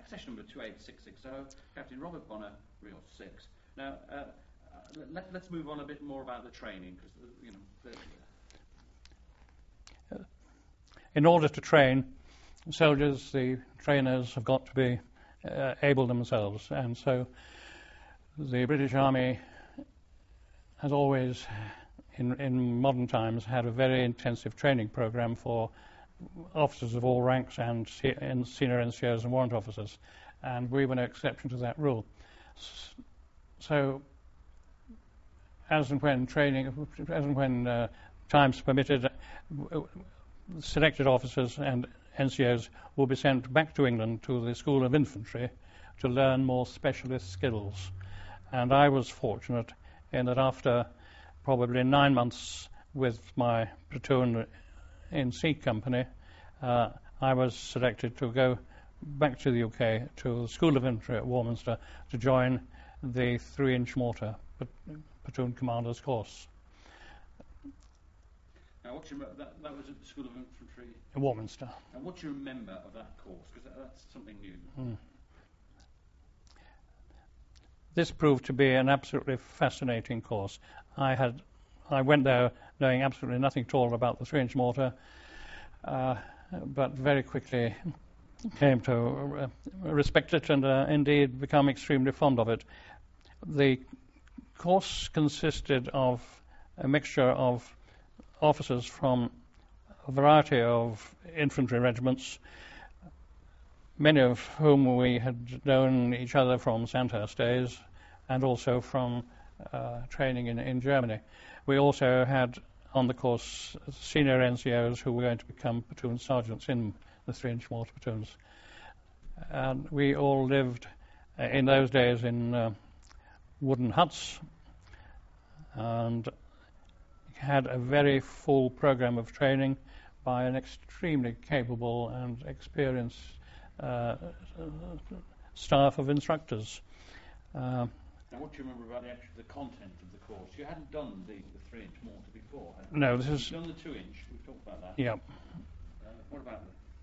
session number 28660, Captain Robert Bonner, Reel 6. Now, let's move on a bit more about the training, because in order to train soldiers, the trainers have got to be able themselves, and so the British Army has always, in modern times, had a very intensive training program for officers of all ranks and senior NCOs and warrant officers, and we were no exception to that rule. So, as and when times permitted, selected officers and NCOs will be sent back to England to the School of Infantry to learn more specialist skills. And I was fortunate in that after probably 9 months with my platoon in C Company, I was selected to go back to the UK to the School of Infantry at Warminster to join the 3-inch mortar platoon commander's course. Now, that was at the School of Infantry in Warminster. And what do you remember of that course? Because that's something new. This proved to be an absolutely fascinating course. I went there knowing absolutely nothing at all about the 3-inch mortar, but very quickly came to respect it and indeed become extremely fond of it. The course consisted of a mixture of officers from a variety of infantry regiments, many of whom we had known each other from Sandhurst days and also from training in Germany. We also had on the course senior NCOs who were going to become platoon sergeants in the 3-inch mortar platoons. And we all lived in those days in wooden huts and had a very full program of training by an extremely capable and experienced staff of instructors. Now, what do you remember about the content of the course? You hadn't done the 3-inch mortar before, had you? No, this is... You've done the 2-inch, we've talked about that. Yeah. What about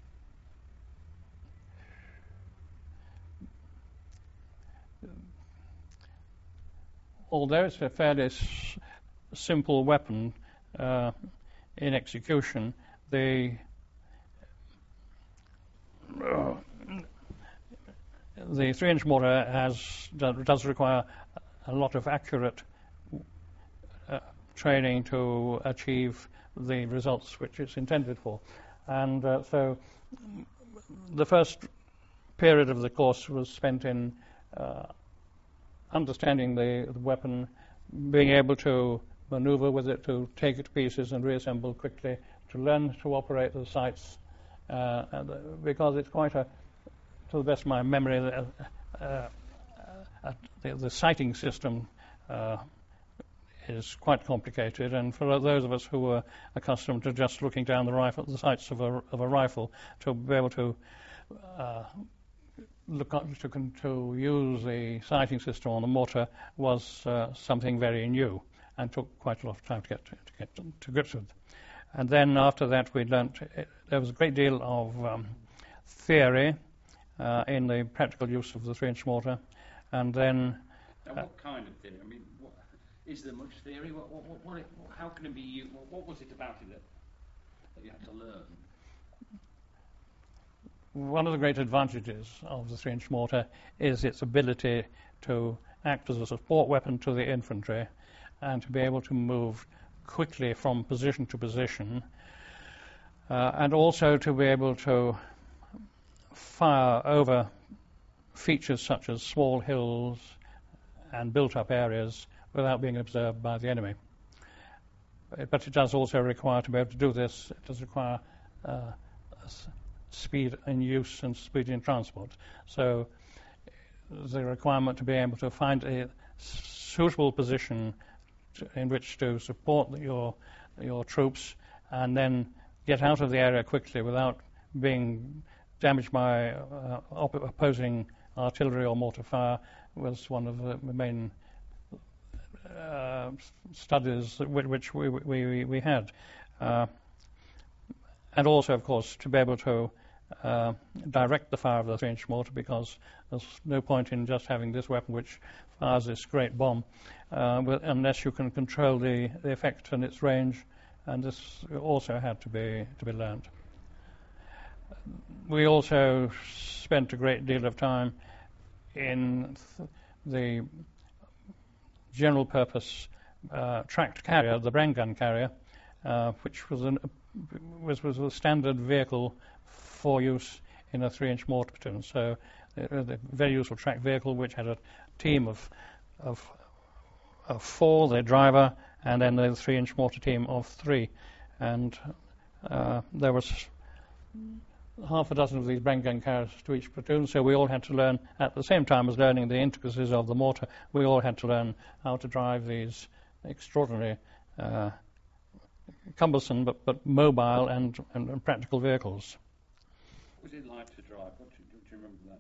Although it's a fairly simple weapon in execution, the 3-inch mortar does require a lot of accurate training to achieve the results which it's intended for. And so the first period of the course was spent in understanding the weapon, being able to maneuver with it, to take it to pieces and reassemble quickly, to learn to operate the sights, because it's quite to the best of my memory, the sighting system is quite complicated, and for those of us who were accustomed to just looking down the sights of a rifle, to be able to to use the sighting system on the mortar was something very new and took quite a lot of time to get to grips with. And then after that we learnt there was a great deal of theory in the practical use of the 3-inch mortar, and then... Now, what kind of theory? I mean, is there much theory? How can it be used? What was it about it that you had to learn? One of the great advantages of the 3-inch mortar is its ability to act as a support weapon to the infantry and to be able to move quickly from position to position, and also to be able to fire over features such as small hills and built-up areas without being observed by the enemy. But it does also require, to be able to do this, it does require speed in use and speed in transport. So the requirement to be able to find a suitable position in which to support your troops and then get out of the area quickly without being damaged by opposing artillery or mortar fire was one of the main studies which we had. And also, of course, to be able to direct the fire of the 3-inch mortar, because there's no point in just having this weapon which fires this great bomb unless you can control the effect and its range, and this also had to be learned. We also spent a great deal of time in the general purpose tracked carrier, the Bren gun carrier, which was a standard vehicle for use in a 3-inch mortar platoon. So a very useful tracked vehicle which had a team of 4, the driver, and then the 3-inch mortar team of 3. And there was half a dozen of these Bren gun carriers to each platoon, so we all had to learn, at the same time as learning the intricacies of the mortar, we all had to learn how to drive these extraordinary cumbersome but mobile and practical vehicles. What was it like to drive? Do you remember that?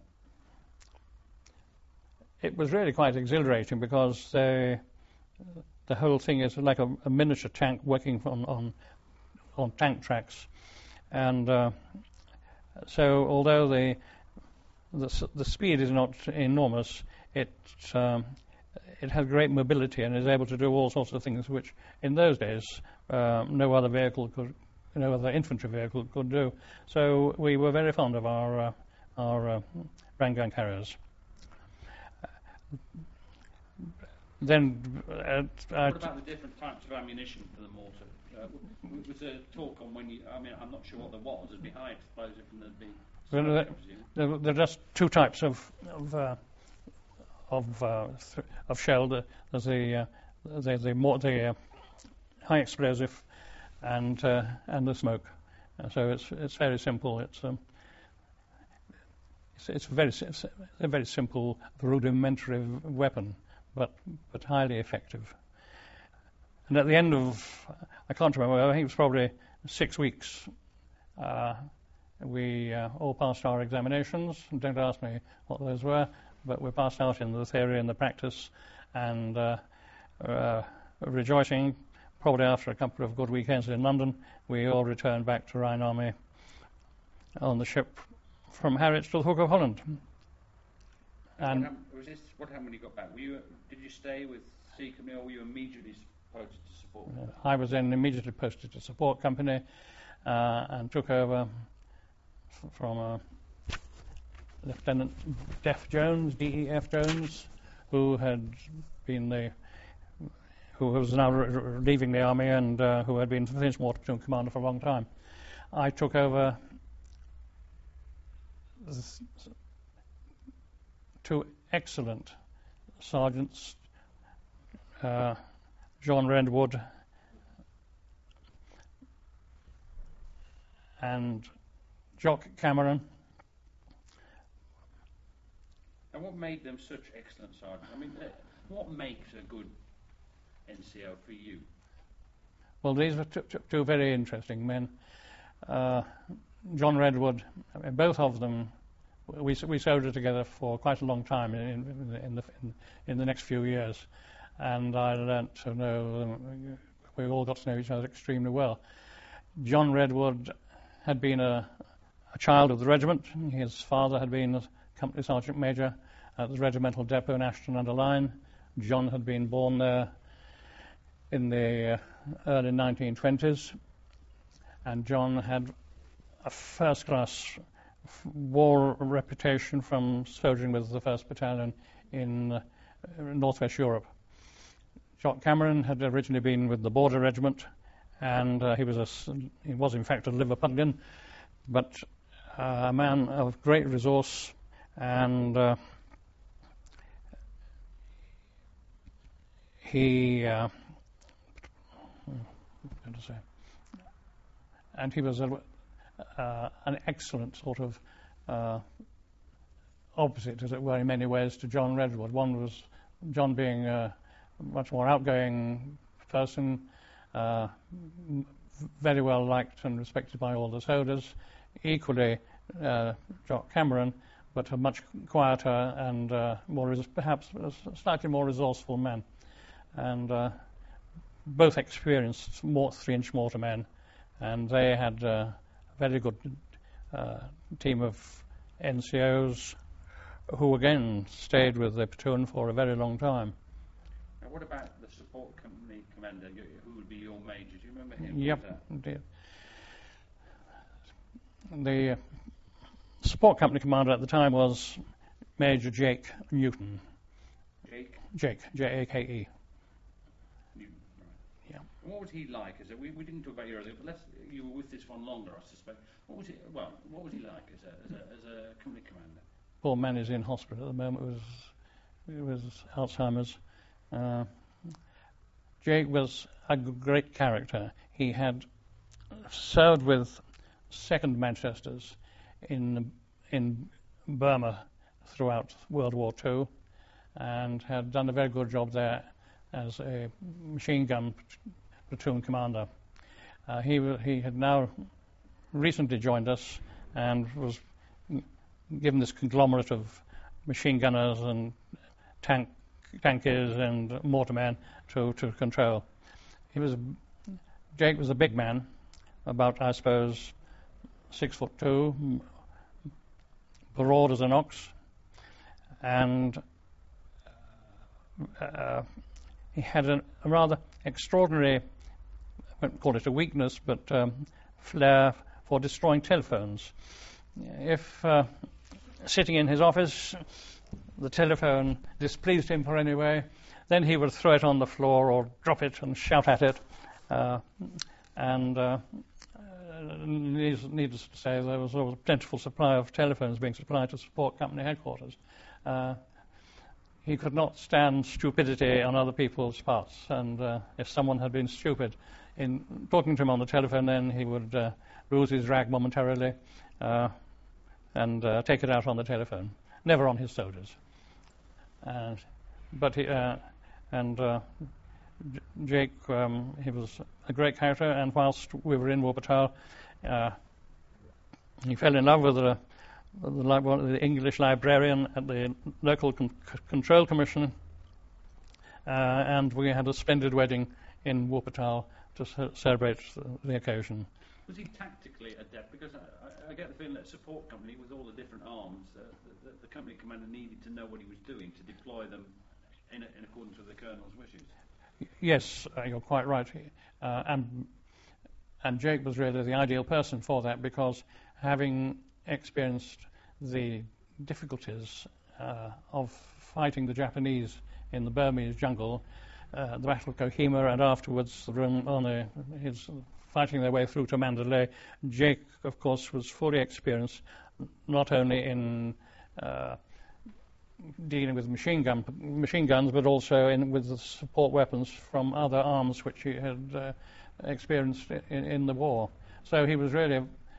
It was really quite exhilarating, because the whole thing is like a miniature tank working on tank tracks, and so although the speed is not enormous, it has great mobility and is able to do all sorts of things which in those days no other infantry vehicle could do. So we were very fond of our Bren gun carriers. Then what about the different types of ammunition for the mortar? Was there talk on when I'm not sure what there was. It'd be high explosive and there'd be... There are just 2 types of shell. There's the high explosive and the smoke. So it's very simple. It's a very simple, rudimentary weapon, but highly effective. And at the end of, I can't remember, I think it was probably 6 weeks, we all passed our examinations. Don't ask me what those were, but we passed out in the theory and the practice, and rejoicing. Probably after a couple of good weekends in London, we all returned back to Rhine Army on the ship from Harwich to the Hook of Holland. And what happened when you got back? Did you stay with C Company, or were you immediately posted to support? I was then immediately posted to support company and took over from Lieutenant Def Jones, D.E.F. Jones, who was now leaving the army and who had been Finnish Mortar Platoon commander for a long time. I took over 2 excellent sergeants, John Redwood and Jock Cameron. And what made them such excellent sergeants? What makes a good NCO for you? Well, these were 2 very interesting men. John Redwood, both of them, we soldiered together for quite a long time in the next few years, and I learnt to know them. We all got to know each other extremely well. John Redwood had been a child of the regiment. His father had been a company sergeant major at the regimental depot in Ashton-under-Lyne. John had been born there in the early 1920s, and John had a first-class war reputation from soldiering with the 1st Battalion in Northwest Europe. Jock Cameron had originally been with the Border Regiment, and he was in fact a Liverpudlian, but a man of great resource, and he was an excellent sort of opposite, as it were, in many ways to John Redwood. One was John being a much more outgoing person, very well liked and respected by all the soldiers. Equally, Jock Cameron, but a much quieter and perhaps a slightly more resourceful man. And both experienced 3-inch mortar men, and they had very good team of NCOs who again stayed with the platoon for a very long time. Now, what about the support company commander, who would be your major? Do you remember him? Yep, indeed. The support company commander at the time was Major Jake Newton. Jake, J-A-K-E. Newton, right. Yeah. And what was he like? We didn't talk about you earlier, but you were with this one longer, I suspect. What was he like as a company commander? Poor man is in hospital at the moment. It was Alzheimer's. Jake was a great character. He had served with 2nd Manchesters in Burma throughout World War II, and had done a very good job there as a machine gun platoon commander. He had now recently joined us and was given this conglomerate of machine gunners and tankies and mortarmen to control. Jake was a big man, about, I suppose, 6'2", broad as an ox, and he had a rather extraordinary, I won't call it a weakness, but flair for destroying telephones. If sitting in his office, the telephone displeased him for any way, then he would throw it on the floor or drop it and shout at it. Needless to say, there was always a plentiful supply of telephones being supplied to support company headquarters. He could not stand stupidity on other people's parts, and if someone had been stupid in talking to him on the telephone, then he would lose his rag momentarily and take it out on the telephone, never on his soldiers. Jake, he was a great character, and whilst we were in Wuppertal, he fell in love with the English librarian at the local control commission, and we had a splendid wedding in Wuppertal to celebrate the occasion. Was he tactically adept? Because I get the feeling that support company, with all the different arms, the company commander needed to know what he was doing to deploy them in accordance with the colonel's wishes. Yes, you're quite right. And Jake was really the ideal person for that, because having experienced the difficulties of fighting the Japanese in the Burmese jungle, the Battle of Kohima, and afterwards his fighting their way through to Mandalay, Jake, of course, was fully experienced not only in dealing with machine guns, but also with the support weapons from other arms which he had experienced in the war. So he was really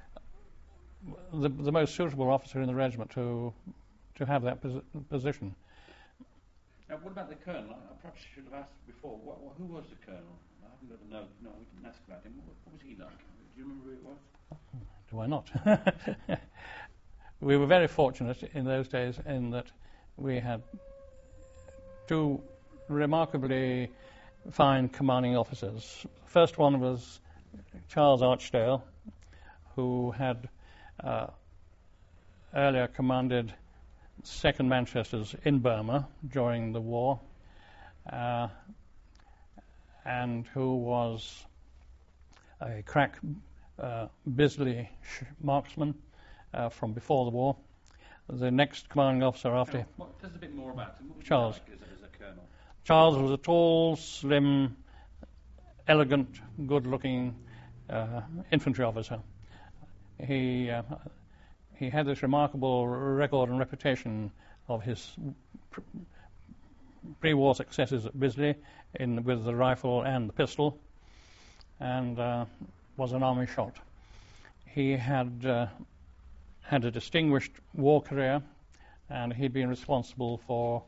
the most suitable officer in the regiment to have that position. Now, what about the colonel? I perhaps should have asked before. Who was the colonel? I haven't got a note. No, we didn't ask about him. What was he like? Do you remember who it was? Do I not? We were very fortunate in those days in that we had two remarkably fine commanding officers. The first one was Charles Archdale, who had earlier commanded 2nd Manchesters in Burma during the war, and who was a crack Bisley marksman from before the war. The next commanding officer after him. Tell us a bit more about him. What was Charles. He like as a colonel? Charles was a tall, slim, elegant, good-looking infantry officer. He had this remarkable record and reputation of his pre-war successes at Bisley with the rifle and the pistol, and was an army shot. He had had a distinguished war career, and he'd been responsible for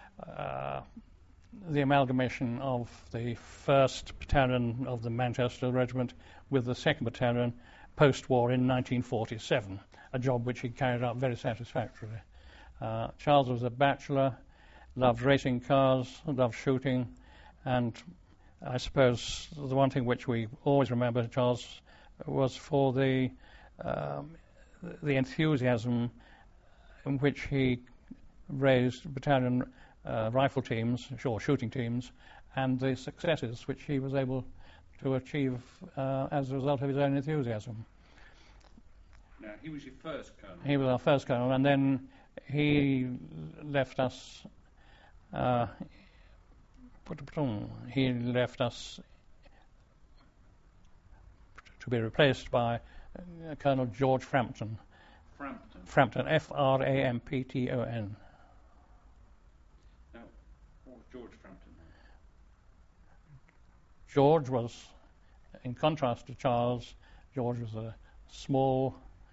the amalgamation of the 1st Battalion of the Manchester Regiment with the 2nd Battalion post-war in 1947, a job which he carried out very satisfactorily. Charles was a bachelor, loved racing cars, loved shooting, and I suppose the one thing which we always remember Charles was for the the enthusiasm in which he raised battalion rifle teams, or shooting teams, and the successes which he was able to achieve as a result of his own enthusiasm. Now, he was your first colonel. He was our first colonel, and then he left us. He left us to be replaced by Colonel George Frampton. Frampton, Frampton. Now, what was George Frampton? George was, in contrast to Charles, George was a small,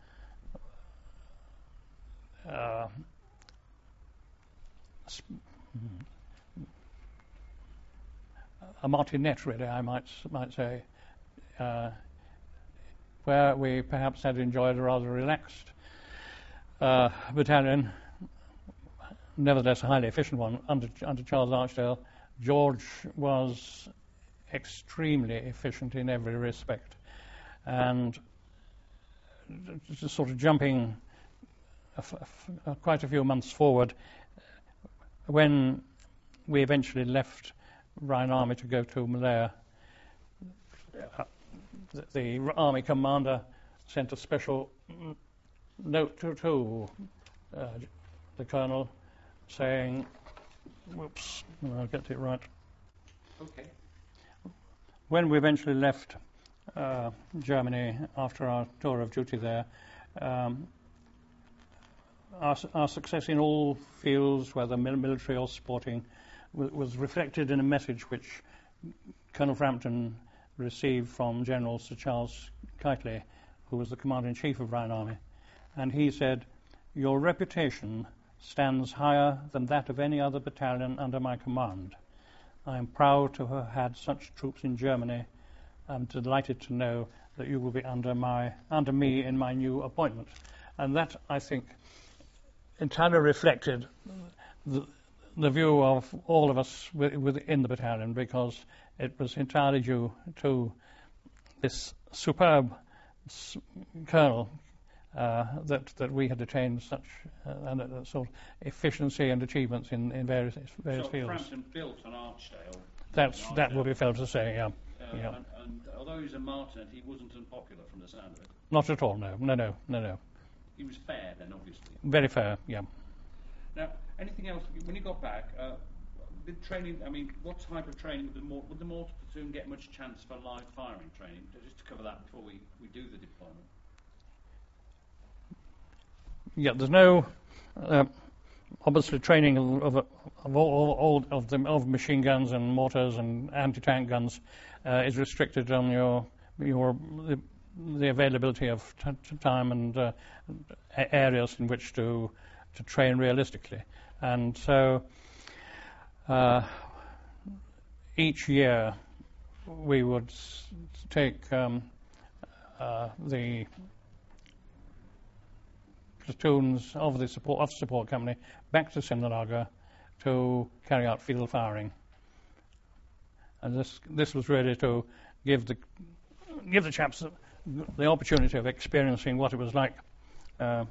a martinet, really, I might say, where we perhaps had enjoyed a rather relaxed battalion, nevertheless a highly efficient one under Charles Archdale. George was extremely efficient in every respect, and just sort of jumping quite a few months forward, when we eventually left Rhine Army to go to Malaya, the Army commander sent a special note to the colonel saying, whoops, I'll get it right. Okay. When we eventually left Germany after our tour of duty there, our success in all fields, whether military or sporting, was reflected in a message which Colonel Frampton received from General Sir Charles Keightley, who was the Commander-in-Chief of Rhine Army. And he said, "Your reputation stands higher than that of any other battalion under my command. I am proud to have had such troops in Germany. I'm delighted to know that you will be under me in my new appointment." And that, I think, entirely reflected the view of all of us within the battalion, because it was entirely due to this superb colonel that we had attained such sort of efficiency and achievements in various so fields. Frampton built on Archdale. That would be fair to say, yeah. And although he was a martinet, he wasn't unpopular from the sound of it. Not at all, no. He was fair then, obviously. Very fair, yeah. Now, anything else? When you got back, the training, I mean, what type of training would the mortar platoon get much chance for live firing training? Just to cover that before we do the deployment. Yeah, there's no obviously training of machine guns and mortars and anti-tank guns is restricted on the availability of time and areas in which to train realistically. And so each year we would take the platoons of the support company back to Sindelarga to carry out field firing. And this was really to give the chaps the opportunity of experiencing what it was like, the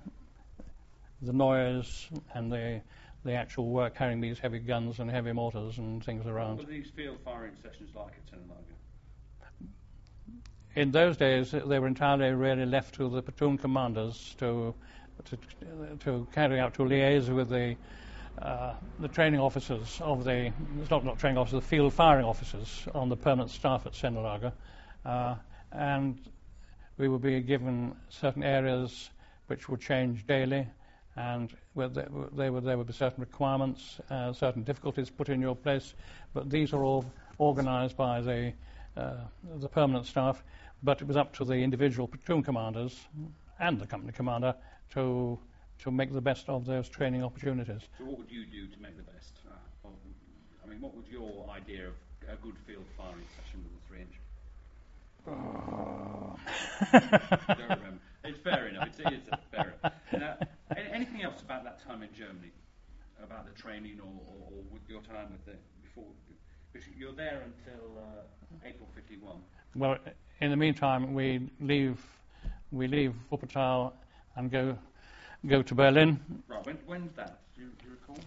noise and the actual work carrying these heavy guns and heavy mortars and things around. What were these field firing sessions like at Sindelarga? In those days, they were entirely really left to the platoon commanders to carry out, to liaise with the training officers of the not training officers, the field firing officers on the permanent staff at Sindelarga, and we would be given certain areas which would change daily, and there would be certain requirements, certain difficulties put in your place, but these are all organised by the permanent staff. But it was up to the individual platoon commanders and the company commander to make the best of those training opportunities. So what would you do to make the best? I mean, what was your idea of a good field firing session with a 3-inch? I don't remember. It's fair enough. It's fair enough. Now, anything else about that time in Germany, about the training or with your time with before? Because you're there until April 51. Well, in the meantime, we leave Wuppertal and go to Berlin. Right, when's that? Do you recall?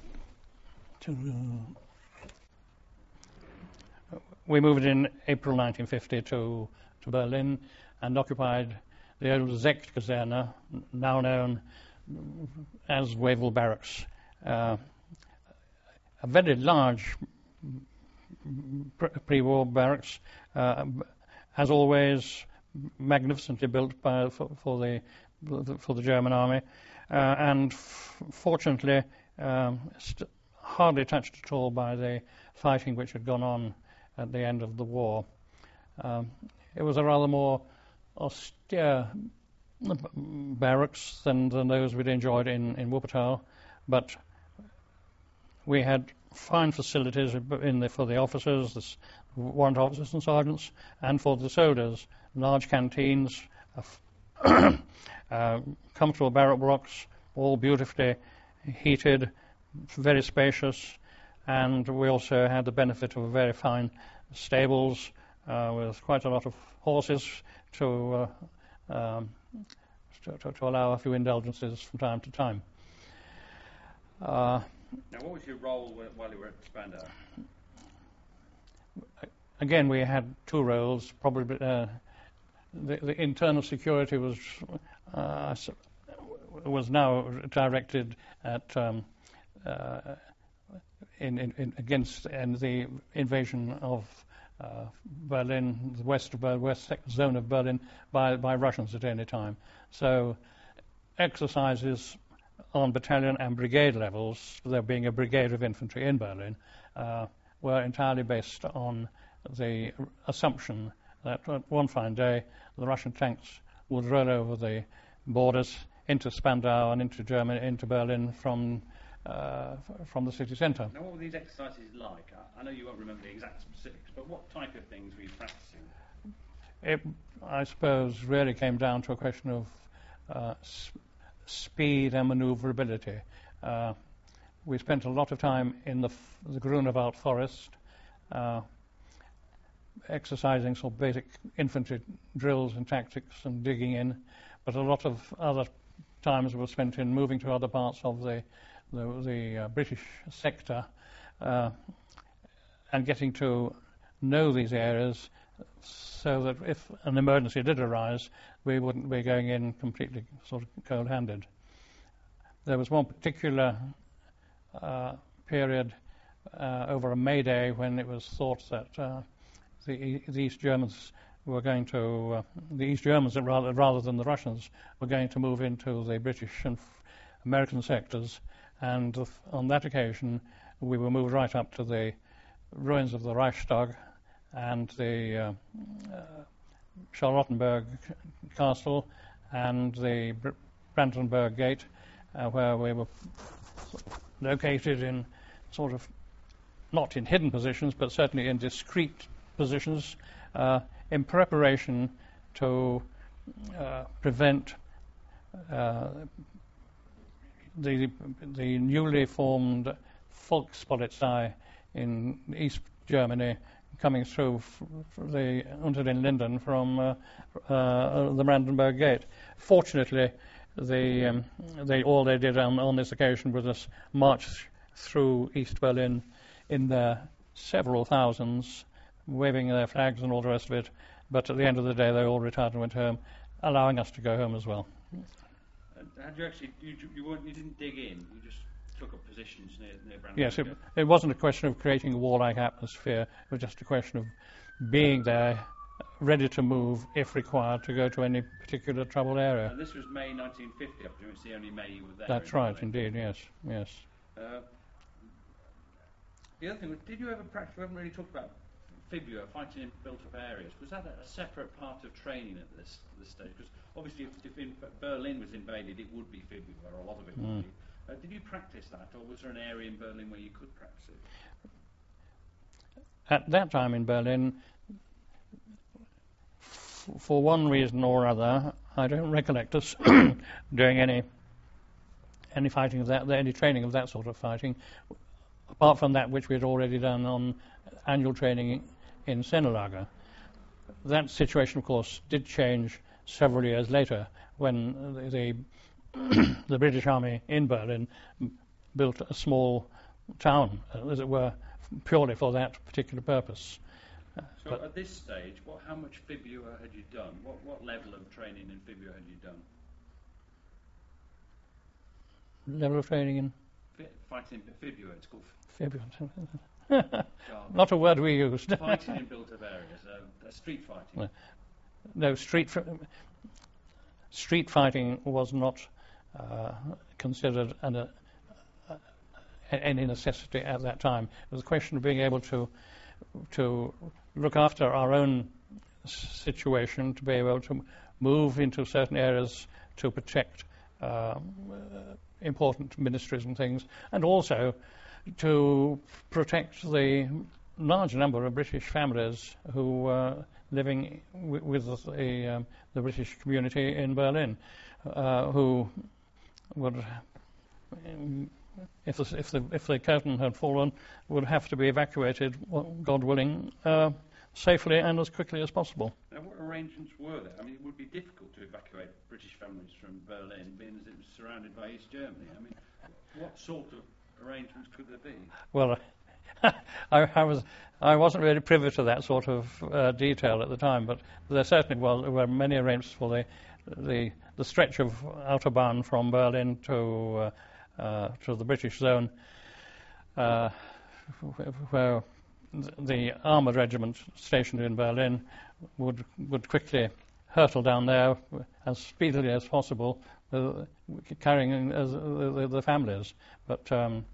We moved in April 1950 to Berlin and occupied the old Sektkaserne, now known as Wavell Barracks. A very large pre-war barracks, as always, magnificently built for the German army, and fortunately hardly touched at all by the fighting which had gone on at the end of the war. It was a rather more austere barracks than those we'd enjoyed in Wuppertal, but we had fine facilities for the officers, the warrant officers and sergeants, and for the soldiers. Large canteens, comfortable barrack blocks, all beautifully heated, very spacious, and we also had the benefit of very fine stables with quite a lot of horses to allow a few indulgences from time to time. Now, what was your role while you were at Spandau? Again, we had two roles. Probably the internal security was now directed at against the invasion of Berlin, the west zone of Berlin, by Russians at any time. So exercises on battalion and brigade levels, there being a brigade of infantry in Berlin, were entirely based on the assumption that one fine day the Russian tanks would roll over the borders into Spandau and into Germany, into Berlin from the city centre. Now, what were these exercises like? I know you won't remember the exact specifics, but what type of things were you practicing? It, I suppose, really came down to a question of speed and manoeuvrability. We spent a lot of time in the Grunewald forest, exercising sort of basic infantry drills and tactics and digging in, but a lot of other times were spent in moving to other parts of the British sector and getting to know these areas so that if an emergency did arise, we wouldn't be going in completely sort of cold-handed. There was one particular period over a May Day when it was thought that the East Germans were going to, the East Germans rather than the Russians, were going to move into the British and American sectors, and on that occasion we were moved right up to the ruins of the Reichstag and the Charlottenburg Castle and the Brandenburg Gate, where we were located in sort of, not in hidden positions, but certainly in discreet positions, in preparation to prevent the newly formed Volkspolizei in East Germany coming through the Unter den Linden from the Brandenburg Gate. Fortunately, all they did on this occasion was just march through East Berlin in their several thousands, waving their flags and all the rest of it. But at the end of the day, they all retired and went home, allowing us to go home as well. Had you actually, you didn't dig in, you just took up positions near Brandenburg? Yes, it wasn't a question of creating a warlike atmosphere. It was just a question of being there, ready to move if required to go to any particular troubled area. And this was May 1950, I presume it's the only May you were there. That's right, indeed, yes. The other thing was, did you ever practice, we haven't really talked about Fibua, fighting in built-up areas. Was that a separate part of training at this stage? Because obviously if Berlin was invaded, it would be Fibua, or a lot of it would be. Did you practice that, or was there an area in Berlin where you could practice it? At that time in Berlin, for one reason or other, I don't recollect us doing any fighting of that, any training of that sort of fighting, apart from that which we had already done on annual training in Sennelager. That situation, of course, did change several years later when the the British Army in Berlin built a small town, as it were, purely for that particular purpose. So at this stage, how much Fibua had you done? What level of training in Fibua had you done? Level of training in Fighting Fibua, it's called Fibua. Not a word we used. Fighting in built-up areas, street fighting. No, street fighting was not considered any necessity at that time. It was a question of being able to look after our own situation, to be able to move into certain areas to protect important ministries and things, and also to protect the large number of British families who were living with the British community in Berlin, who would, if the curtain had fallen, would have to be evacuated, God willing, safely and as quickly as possible. Now, what arrangements were there? I mean, it would be difficult to evacuate British families from Berlin, being as it was surrounded by East Germany. I mean, what sort of arrangements could there be? Well, I wasn't really privy to that sort of detail at the time, but there certainly were many arrangements for the stretch of Autobahn from Berlin to the British zone, where the armoured regiment stationed in Berlin would quickly hurtle down there as speedily as possible, carrying the families. But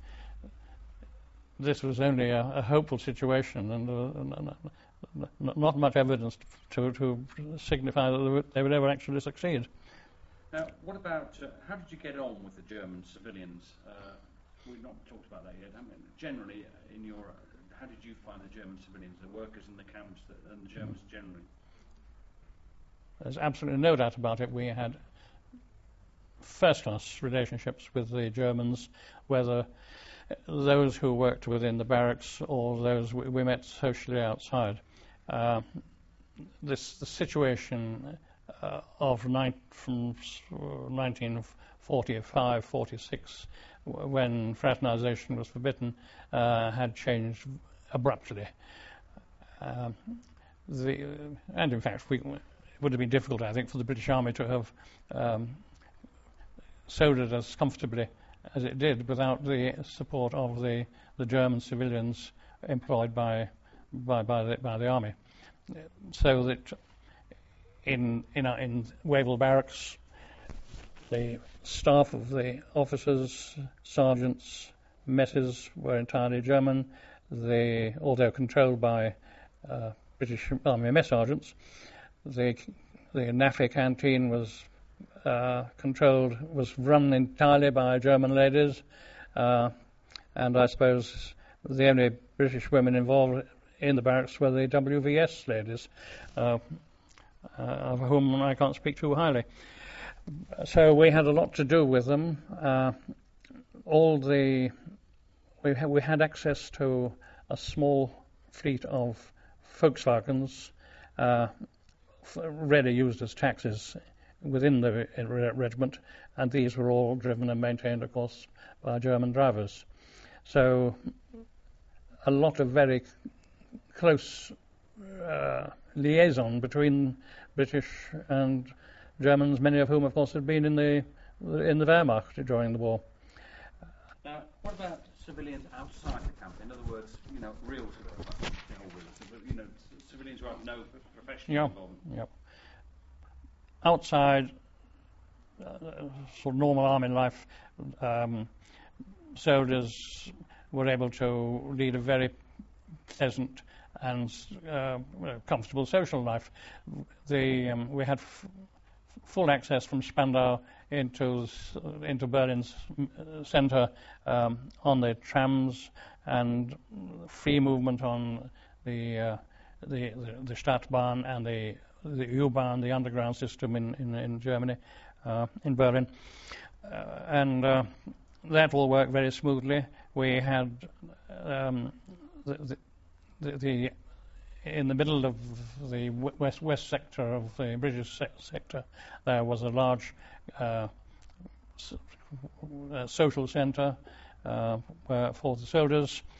this was only a hopeful situation, and not much evidence to signify that they would ever actually succeed. Now, what about, how did you get on with the German civilians? We've not talked about that yet. I mean, generally, how did you find the German civilians, the workers in the camps, and the Germans generally? There's absolutely no doubt about it. We had first-class relationships with the Germans, whether those who worked within the barracks or those we met socially outside. The situation from 1945-46, when fraternization was forbidden, had changed abruptly. And in fact, it would have been difficult, I think, for the British Army to have soldiered as comfortably as it did without the support of the German civilians employed by the army. So that in Wavell Barracks, the staff of the officers, sergeants, messes were entirely German. Although controlled by British Army mess sergeants, the NAFE canteen was run entirely by German ladies, and I suppose the only British women involved in the barracks were the WVS ladies, of whom I can't speak too highly. So we had a lot to do with them. We had access to a small fleet of Volkswagens, rarely used as taxis within the regiment, and these were all driven and maintained, of course, by German drivers. So a lot of very close liaison between British and Germans, many of whom, of course, had been in the Wehrmacht during the war. Now, what about civilians outside the camp? In other words, real civilians who have no professional involvement. Yeah. Outside sort of normal army life, soldiers were able to lead a very pleasant and comfortable social life. We had full access from Spandau into Berlin's centre on the trams, and free movement on the Stadtbahn and the U-Bahn, the underground system in Germany, in Berlin, and that all worked very smoothly. We had in the middle of the west sector of the British sector, there was a large social centre for the soldiers.